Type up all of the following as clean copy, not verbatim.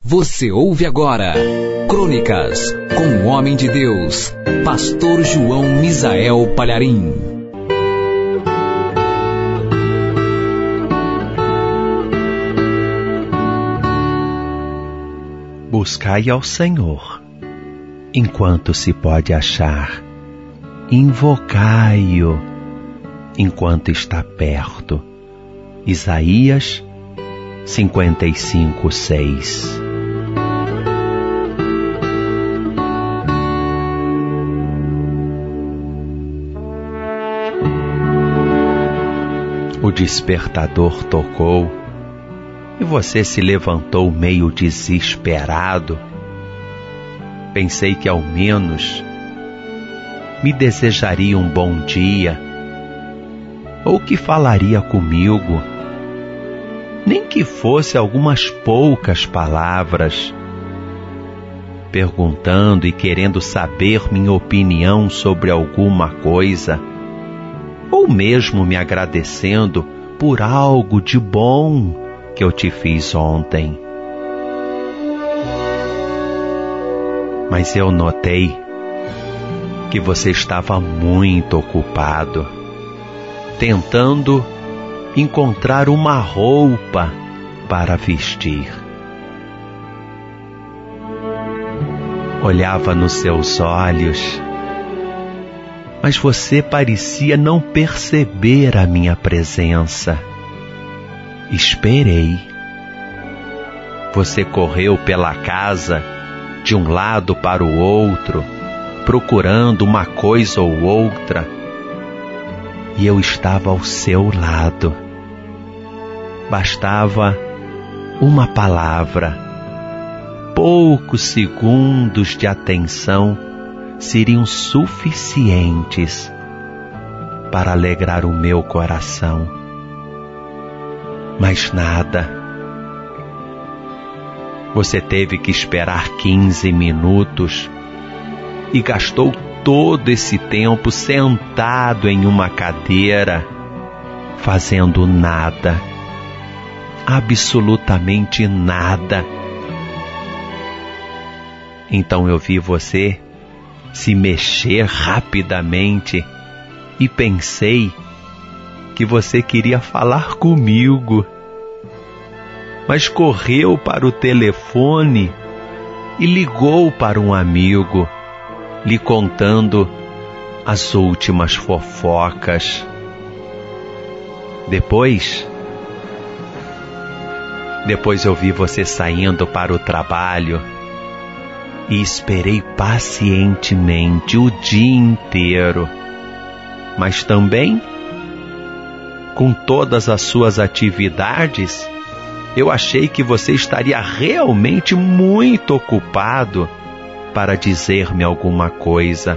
Você ouve agora Crônicas, com o homem de Deus, Pastor João Misael Palharim. Buscai ao Senhor, enquanto se pode achar. Invocai-o, enquanto está perto. Isaías 55:6. O despertador tocou e você se levantou meio desesperado. Pensei que ao menos me desejaria um bom dia, ou que falaria comigo, nem que fosse algumas poucas palavras, perguntando e querendo saber minha opinião sobre alguma coisa, ou mesmo me agradecendo por algo de bom que eu te fiz ontem. Mas eu notei que você estava muito ocupado, tentando encontrar uma roupa para vestir. Olhava nos seus olhos, mas você parecia não perceber a minha presença. Esperei. Você correu pela casa de um lado para o outro, procurando uma coisa ou outra, e eu estava ao seu lado. Bastava uma palavra, poucos segundos de atenção seriam suficientes para alegrar o meu coração. Mas nada. Você teve que esperar 15 minutos e gastou todo esse tempo sentado em uma cadeira, fazendo nada, absolutamente nada. Então eu vi você se mexer rapidamente e pensei que você queria falar comigo, mas correu para o telefone e ligou para um amigo, lhe contando as últimas fofocas. Depois eu vi você saindo para o trabalho e esperei pacientemente o dia inteiro. Mas também, com todas as suas atividades, eu achei que você estaria realmente muito ocupado para dizer-me alguma coisa.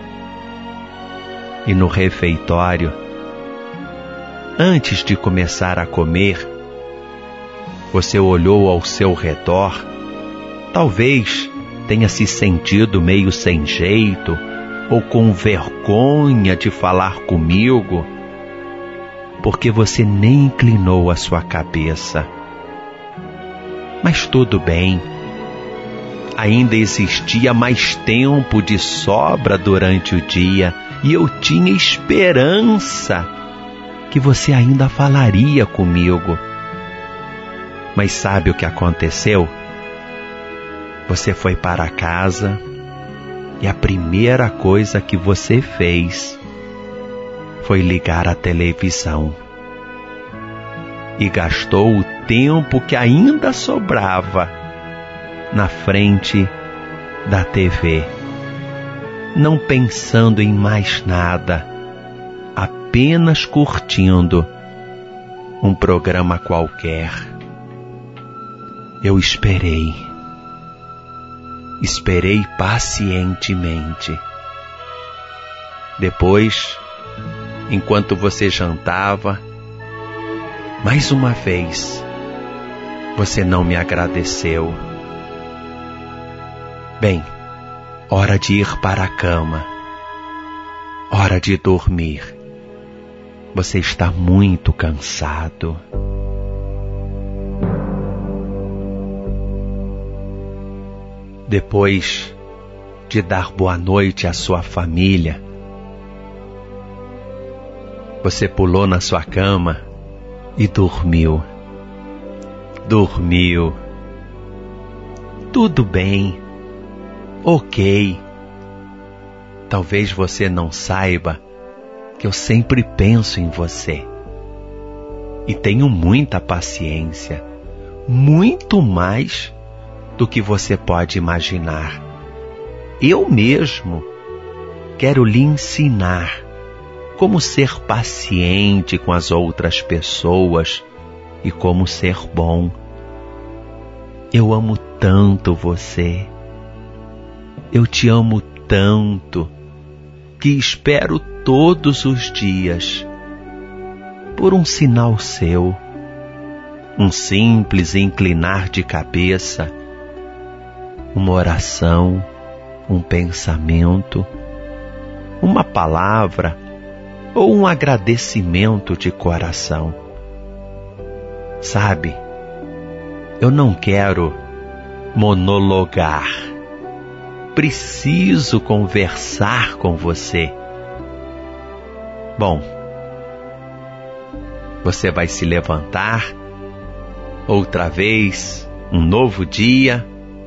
E no refeitório, antes de começar a comer, você olhou ao seu redor, talvez tenha se sentido meio sem jeito ou com vergonha de falar comigo, porque você nem inclinou a sua cabeça. Mas tudo bem. Ainda existia mais tempo de sobra durante o dia e eu tinha esperança que você ainda falaria comigo. Mas sabe o que aconteceu? Você foi para casa e a primeira coisa que você fez foi ligar a televisão. E gastou o tempo que ainda sobrava na frente da TV, não pensando em mais nada, apenas curtindo um programa qualquer. Eu esperei pacientemente. Depois, enquanto você jantava, mais uma vez, você não me agradeceu. Bem, hora de ir para a cama, hora de dormir. Você está muito cansado. Depois de dar boa noite à sua família, você pulou na sua cama e dormiu. Dormiu. Tudo bem. Ok. Talvez você não saiba que eu sempre penso em você. E tenho muita paciência. Muito mais do que você pode imaginar. Eu mesmo quero lhe ensinar como ser paciente com as outras pessoas e como ser bom. Eu amo tanto você. Eu te amo tanto que espero todos os dias por um sinal seu, um simples inclinar de cabeça, uma oração, um pensamento, uma palavra ou um agradecimento de coração. Sabe, eu não quero monologar. Preciso conversar com você. Bom, você vai se levantar outra vez, um novo dia,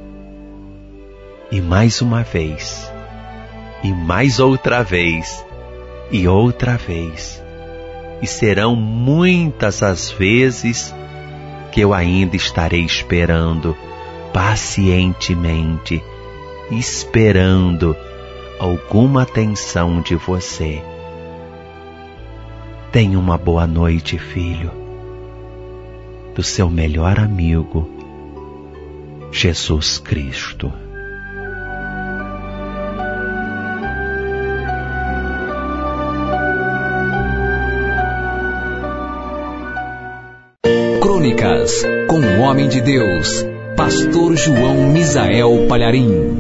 e mais uma vez, e mais outra vez, e outra vez. E serão muitas as vezes que eu ainda estarei esperando, pacientemente, esperando alguma atenção de você. Tenha uma boa noite, filho. Do seu melhor amigo, Jesus Cristo. Crônicas com o homem de Deus, Pastor João Misael Palharim.